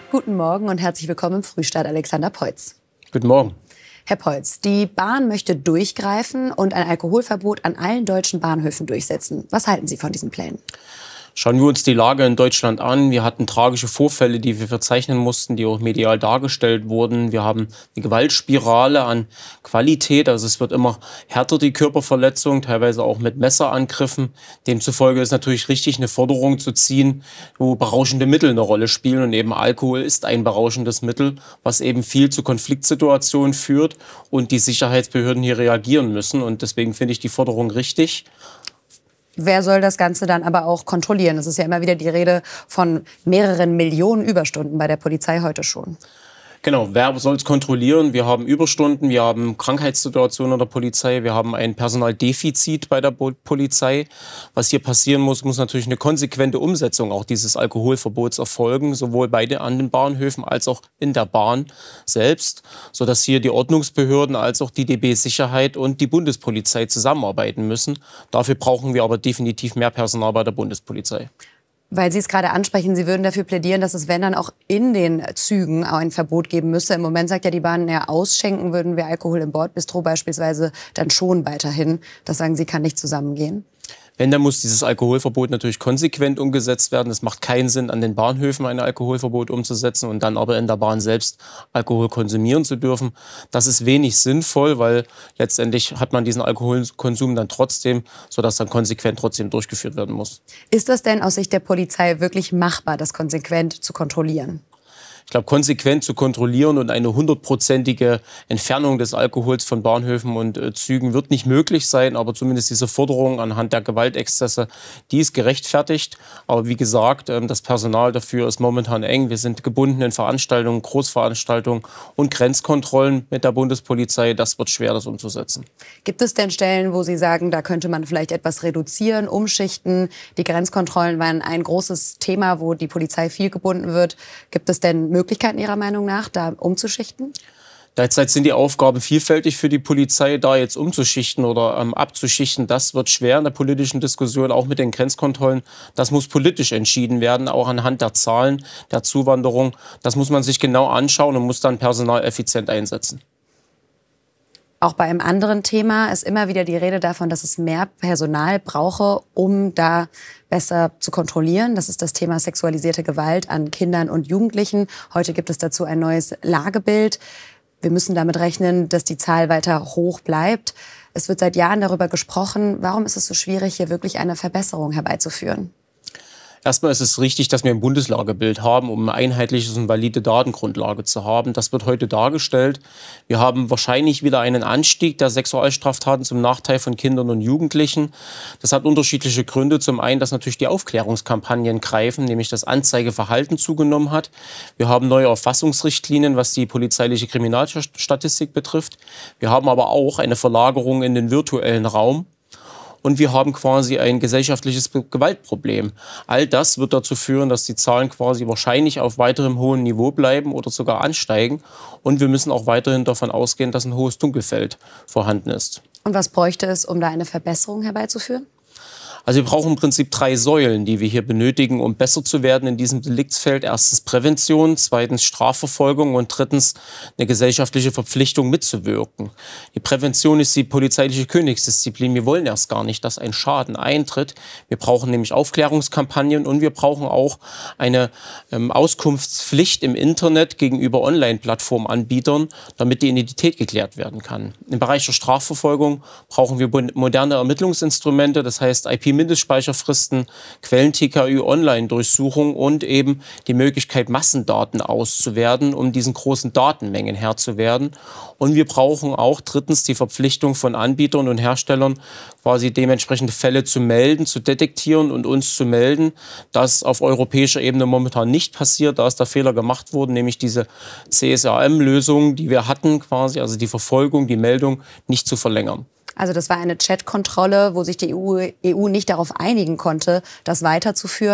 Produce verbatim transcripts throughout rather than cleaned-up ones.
Guten Morgen und herzlich willkommen im Frühstart, Alexander Peutz. Guten Morgen. Herr Peutz, die Bahn möchte durchgreifen und ein Alkoholverbot an allen deutschen Bahnhöfen durchsetzen. Was halten Sie von diesen Plänen? Schauen wir uns die Lage in Deutschland an. Wir hatten tragische Vorfälle, die wir verzeichnen mussten, die auch medial dargestellt wurden. Wir haben eine Gewaltspirale an Qualität. Also es wird immer härter, die Körperverletzung, teilweise auch mit Messerangriffen. Demzufolge ist natürlich richtig, eine Forderung zu ziehen, wo berauschende Mittel eine Rolle spielen. Und eben Alkohol ist ein berauschendes Mittel, was eben viel zu Konfliktsituationen führt und die Sicherheitsbehörden hier reagieren müssen. Und deswegen finde ich die Forderung richtig. Wer soll das Ganze dann aber auch kontrollieren? Es ist ja immer wieder die Rede von mehreren Millionen Überstunden bei der Polizei heute schon. Genau, wer soll es kontrollieren? Wir haben Überstunden, wir haben Krankheitssituationen in der Polizei, wir haben ein Personaldefizit bei der Polizei. Was hier passieren muss, muss natürlich eine konsequente Umsetzung auch dieses Alkoholverbots erfolgen, sowohl bei den, an den Bahnhöfen als auch in der Bahn selbst, sodass hier die Ordnungsbehörden als auch die D B Sicherheit und die Bundespolizei zusammenarbeiten müssen. Dafür brauchen wir aber definitiv mehr Personal bei der Bundespolizei. Weil Sie es gerade ansprechen, Sie würden dafür plädieren, dass es, wenn dann auch in den Zügen ein Verbot geben müsste. Im Moment sagt ja die Bahn, ja, ausschenken würden wir Alkohol im Bordbistro beispielsweise dann schon weiterhin. Das sagen Sie, kann nicht zusammengehen? Wenn, dann muss dieses Alkoholverbot natürlich konsequent umgesetzt werden. Es macht keinen Sinn, an den Bahnhöfen ein Alkoholverbot umzusetzen und dann aber in der Bahn selbst Alkohol konsumieren zu dürfen. Das ist wenig sinnvoll, weil letztendlich hat man diesen Alkoholkonsum dann trotzdem, sodass dann konsequent trotzdem durchgeführt werden muss. Ist das denn aus Sicht der Polizei wirklich machbar, das konsequent zu kontrollieren? Ich glaube, konsequent zu kontrollieren und eine hundertprozentige Entfernung des Alkohols von Bahnhöfen und äh, Zügen wird nicht möglich sein. Aber zumindest diese Forderung anhand der Gewaltexzesse, die ist gerechtfertigt. Aber wie gesagt, äh, das Personal dafür ist momentan eng. Wir sind gebunden in Veranstaltungen, Großveranstaltungen und Grenzkontrollen mit der Bundespolizei. Das wird schwer, das umzusetzen. Gibt es denn Stellen, wo Sie sagen, da könnte man vielleicht etwas reduzieren, umschichten? Die Grenzkontrollen waren ein großes Thema, wo die Polizei viel gebunden wird. Gibt es denn Möglichkeiten Ihrer Meinung nach, da umzuschichten? Derzeit sind die Aufgaben vielfältig für die Polizei, da jetzt umzuschichten oder ähm, abzuschichten. Das wird schwer in der politischen Diskussion, auch mit den Grenzkontrollen. Das muss politisch entschieden werden, auch anhand der Zahlen der Zuwanderung. Das muss man sich genau anschauen und muss dann Personal effizient einsetzen. Auch bei einem anderen Thema ist immer wieder die Rede davon, dass es mehr Personal brauche, um da besser zu kontrollieren. Das ist das Thema sexualisierte Gewalt an Kindern und Jugendlichen. Heute gibt es dazu ein neues Lagebild. Wir müssen damit rechnen, dass die Zahl weiter hoch bleibt. Es wird seit Jahren darüber gesprochen. Warum ist es so schwierig, hier wirklich eine Verbesserung herbeizuführen? Erstmal ist es richtig, dass wir ein Bundeslagebild haben, um eine einheitliche und valide Datengrundlage zu haben. Das wird heute dargestellt. Wir haben wahrscheinlich wieder einen Anstieg der Sexualstraftaten zum Nachteil von Kindern und Jugendlichen. Das hat unterschiedliche Gründe. Zum einen, dass natürlich die Aufklärungskampagnen greifen, nämlich das Anzeigeverhalten zugenommen hat. Wir haben neue Erfassungsrichtlinien, was die polizeiliche Kriminalstatistik betrifft. Wir haben aber auch eine Verlagerung in den virtuellen Raum. Und wir haben quasi ein gesellschaftliches Gewaltproblem. All das wird dazu führen, dass die Zahlen quasi wahrscheinlich auf weiterem hohen Niveau bleiben oder sogar ansteigen. Und wir müssen auch weiterhin davon ausgehen, dass ein hohes Dunkelfeld vorhanden ist. Und was bräuchte es, um da eine Verbesserung herbeizuführen? Also wir brauchen im Prinzip drei Säulen, die wir hier benötigen, um besser zu werden in diesem Deliktsfeld. Erstens Prävention, zweitens Strafverfolgung und drittens eine gesellschaftliche Verpflichtung mitzuwirken. Die Prävention ist die polizeiliche Königsdisziplin. Wir wollen erst gar nicht, dass ein Schaden eintritt. Wir brauchen nämlich Aufklärungskampagnen und wir brauchen auch eine ähm, Auskunftspflicht im Internet gegenüber Online-Plattformanbietern, damit die Identität geklärt werden kann. Im Bereich der Strafverfolgung brauchen wir moderne Ermittlungsinstrumente, das heißt I P-Mindestspeicherfristen, Quellen-T K Ü-Online-Durchsuchung und eben die Möglichkeit, Massendaten auszuwerten, um diesen großen Datenmengen Herr zu werden. Und wir brauchen auch drittens die Verpflichtung von Anbietern und Herstellern, quasi dementsprechende Fälle zu melden, zu detektieren und uns zu melden. Das auf europäischer Ebene momentan nicht passiert. Da ist der Fehler gemacht worden, nämlich diese C S R M-Lösung, die wir hatten, quasi, also die Verfolgung, die Meldung, nicht zu verlängern. Also das war eine Chat-Kontrolle, wo sich die E U, E U nicht darauf einigen konnte, das weiterzuführen.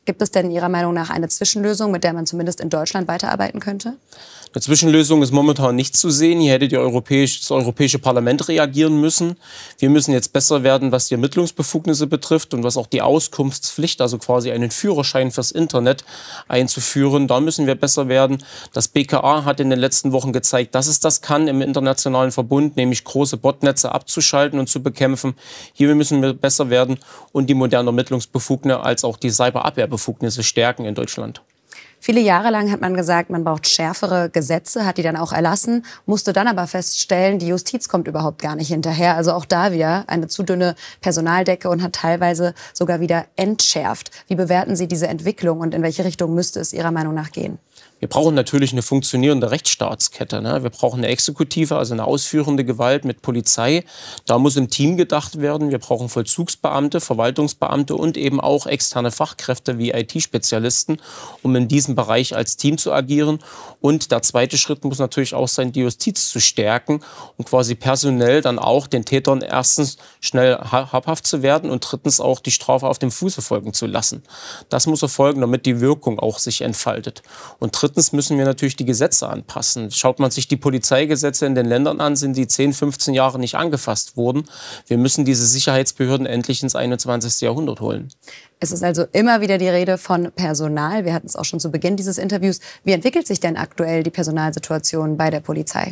Gibt es denn Ihrer Meinung nach eine Zwischenlösung, mit der man zumindest in Deutschland weiterarbeiten könnte? Eine Zwischenlösung ist momentan nicht zu sehen. Hier hätte die Europäisch, das Europäische Parlament reagieren müssen. Wir müssen jetzt besser werden, was die Ermittlungsbefugnisse betrifft und was auch die Auskunftspflicht, also quasi einen Führerschein fürs Internet einzuführen. Da müssen wir besser werden. Das B K A hat in den letzten Wochen gezeigt, dass es das kann im internationalen Verbund, nämlich große Botnetze abzuschalten und zu bekämpfen. Hier müssen wir besser werden und die modernen Ermittlungsbefugnisse als auch die Cyberabwehrbefugnisse stärken in Deutschland. Viele Jahre lang hat man gesagt, man braucht schärfere Gesetze, hat die dann auch erlassen, musste dann aber feststellen, die Justiz kommt überhaupt gar nicht hinterher. Also auch da wieder eine zu dünne Personaldecke und hat teilweise sogar wieder entschärft. Wie bewerten Sie diese Entwicklung und in welche Richtung müsste es Ihrer Meinung nach gehen? Wir brauchen natürlich eine funktionierende Rechtsstaatskette. Ne? Wir brauchen eine Exekutive, also eine ausführende Gewalt mit Polizei. Da muss im Team gedacht werden. Wir brauchen Vollzugsbeamte, Verwaltungsbeamte und eben auch externe Fachkräfte wie I T-Spezialisten, um in diesem Bereich als Team zu agieren. Und der zweite Schritt muss natürlich auch sein, die Justiz zu stärken und quasi personell dann auch den Tätern erstens schnell habhaft zu werden und drittens auch die Strafe auf dem Fuße folgen zu lassen. Das muss erfolgen, damit die Wirkung auch sich entfaltet. Und drittens müssen wir natürlich die Gesetze anpassen. Schaut man sich die Polizeigesetze in den Ländern an, sind die zehn, fünfzehn Jahre nicht angefasst worden. Wir müssen diese Sicherheitsbehörden endlich ins einundzwanzigste Jahrhundert holen. Es ist also immer wieder die Rede von Personal. Wir hatten es auch schon zu Beginn dieses Interviews. Wie entwickelt sich denn aktuell die Personalsituation bei der Polizei?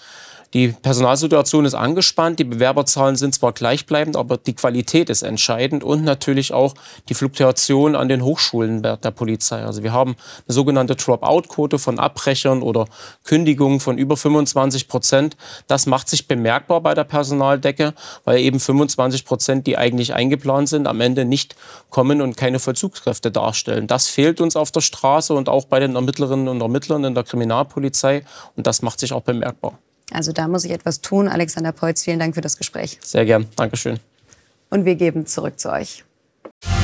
Die Personalsituation ist angespannt, die Bewerberzahlen sind zwar gleichbleibend, aber die Qualität ist entscheidend und natürlich auch die Fluktuation an den Hochschulen der, der Polizei. Also wir haben eine sogenannte Dropout-Quote von Abbrechern oder Kündigungen von über fünfundzwanzig Prozent. Das macht sich bemerkbar bei der Personaldecke, weil eben fünfundzwanzig Prozent, die eigentlich eingeplant sind, am Ende nicht kommen und keine Vollzugskräfte darstellen. Das fehlt uns auf der Straße und auch bei den Ermittlerinnen und Ermittlern in der Kriminalpolizei und das macht sich auch bemerkbar. Also da muss ich etwas tun. Alexander Peutz, vielen Dank für das Gespräch. Sehr gern. Dankeschön. Und wir geben zurück zu euch.